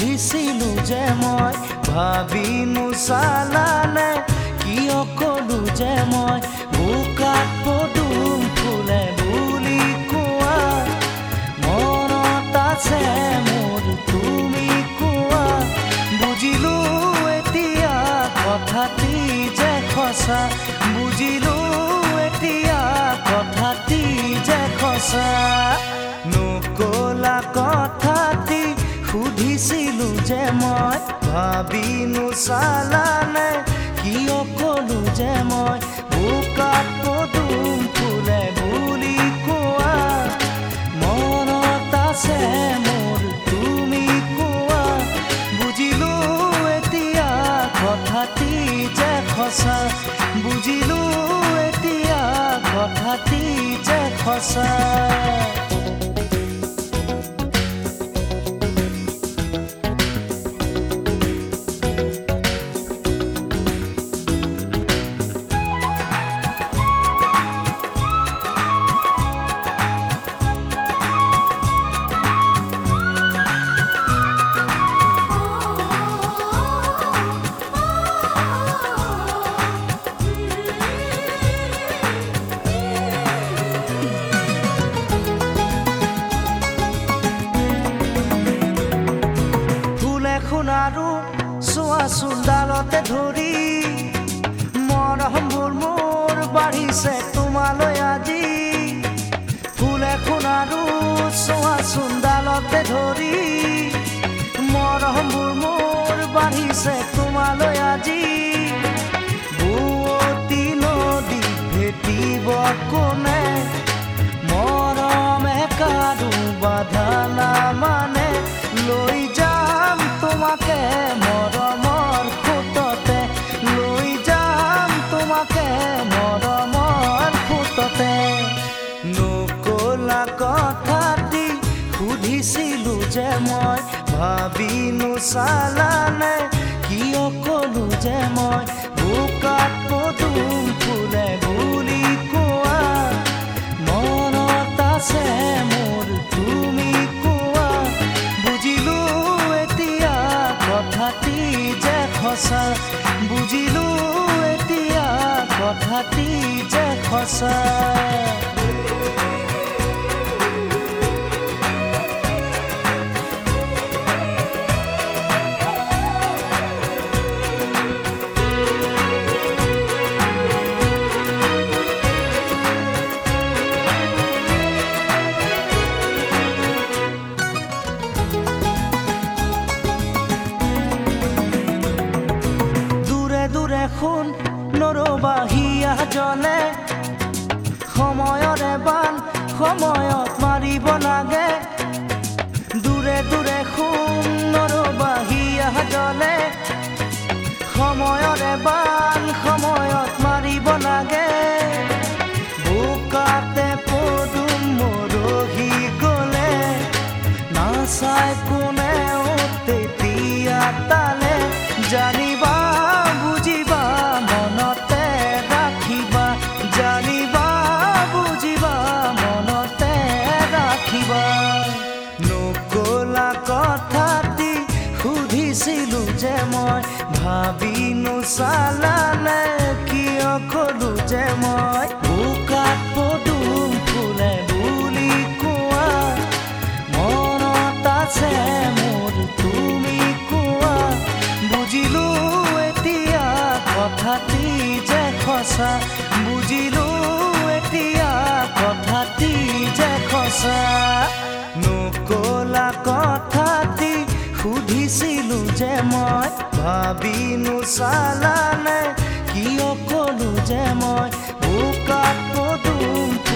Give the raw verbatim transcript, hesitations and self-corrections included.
সুধিছিলো যে মই ভাবি নোচালানে কিয় কলো যে মই বোকাত পদুম ফুলে বুলি কোৱা মনত আছে মোৰ তুমি কোৱা বুজিলো এতিয়া কথাটি যে সঁচা বুজিলো এতিয়া কথাটি যে সঁচা নকলা কথাটি সুধিছিলো যে মই ভাবি নোচালানে কিয় কলো যে মই বোকাত পদুম ফুলে বুলি কোৱা মনত আছে মোৰ তুমি কোৱা বুজিলো এতিয়া কথাটি যে সঁচা বুজিলো এতিয়া কথাটি যে সঁচা আৰু চোৱা চোনডালতে ধৰি মৰমবোৰ মোৰ বাঢ়িছে তোমালৈ আজি ফুল এখন আৰু চোৱা চোনডালতে ধৰি মৰমবোৰ মোৰ বাঢ়িছে তোমালৈ আজি বুৱতী নদী ভেটিব কোনে মৰমে কাৰো বাধা নামানে লৈ যাম তোমাকে মৰমৰ ফুটতে লৈ যাম তোমাকে মৰমৰ ফুটতে নকলা কথাটি সুধিছিলো যে মই ভাবি নোচালানে কিয় কলো যে মই বোকাত পদুম ফুলে বুলি কোৱা মনত আছে মোৰ তুমি কোৱা বুজিলো এতিয়া কথাটি যে সঁচা বুজিলো এতিয়া কথাটি যে সঁচা দেখোন নৰবাহিয়া জলে সময়ৰে বান সময়ত মাৰিব লাগে দূৰে দূৰে শুন নৰবাহিয়া জলে সময়ৰে বান সময়ত মাৰিব লাগে বোকাতে পদুম মৰহি গলে নাচাই কোনেও তেতিয়া তালে জানিবা বুজিবা মনতে ৰাখিবা জানিবা বুজিবা মনতে ৰাখিবা নকলা কথাটি সুধিছিলো যে মই ভাবি নোচালানে কিয় কলো যে মই বোকাত পদুম ফুলে বুলি কোৱা মনত আছে মোৰ তুমি কোৱা বুজিলো এতিয়া কথাটি যে সঁচা বুজিলো এতিয়া কথাটি যে সঁচা নকলা কথাটি সুধিছিলো যে মই ভাবি নোচালানে কিয় কলো যে মই বোকাত পদুম